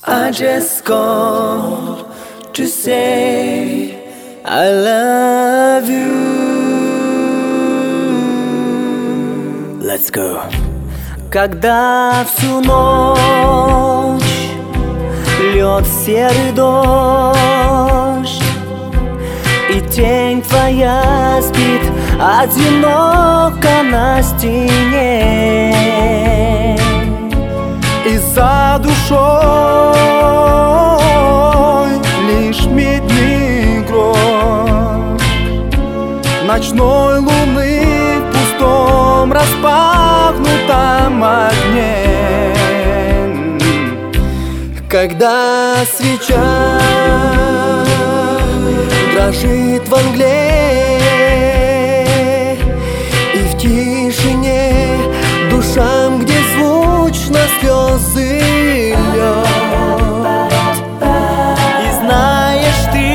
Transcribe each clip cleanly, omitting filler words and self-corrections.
I just called to say I love you. Let's go. Когда всю ночь льет серый дождь, и тень твоя спит одиноко на стене, и за душой лишь медный гром ночной луны в пустом распахнутом окне. Когда свеча дрожит во мгле, и в тишине душам, где звучно слезы льет, и знаешь ты,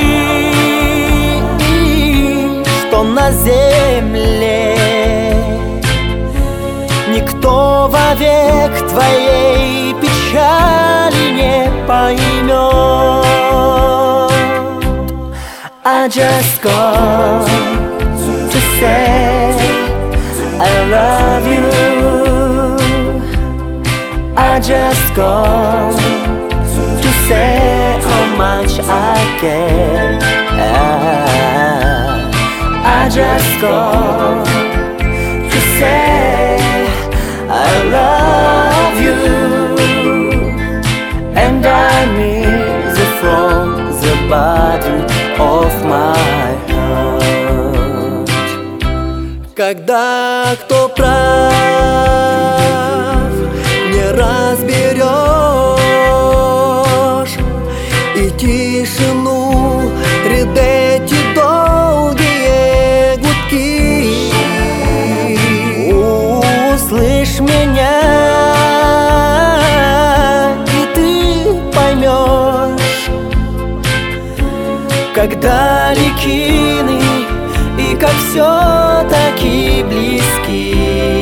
что на земле никто вовек твоей печали не поймет. I just called to say I love you. I just called to say how much I care. I just called to say I love you, and I miss it from the bottom of my heart. Когда кто прав, не разберешь, и тишину ряд эти долгие гудки. Услышь меня, и ты поймешь, как далекины и как все-таки близки.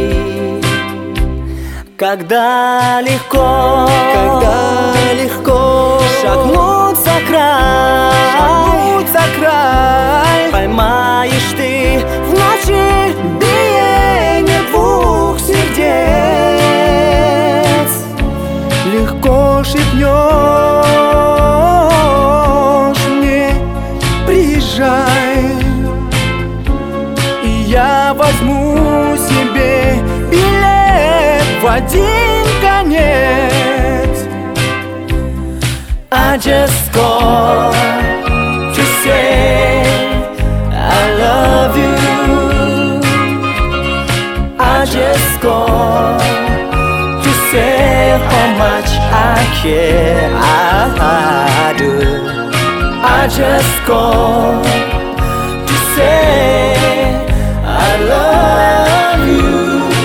Когда легко шагнуть за край, поймаешь ты в ночи биение двух сердец. Легко шепнешь мне: приезжай, и я возьму себе билет в один конец. I just called to say I love you. I just called to say how much I care. I do. I just called to say I love you,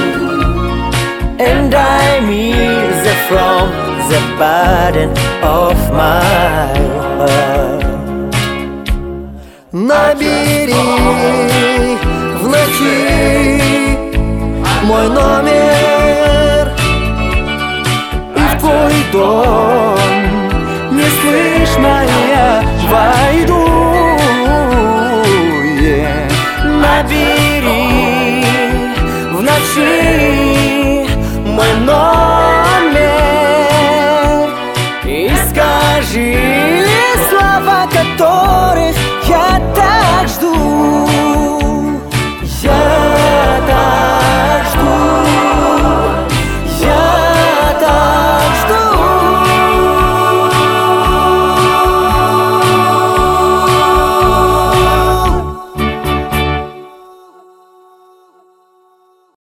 and I miss it from the bottom of my heart. Набери в ночи мой номер, и в твой дом неслышно я войду. Набери в ночи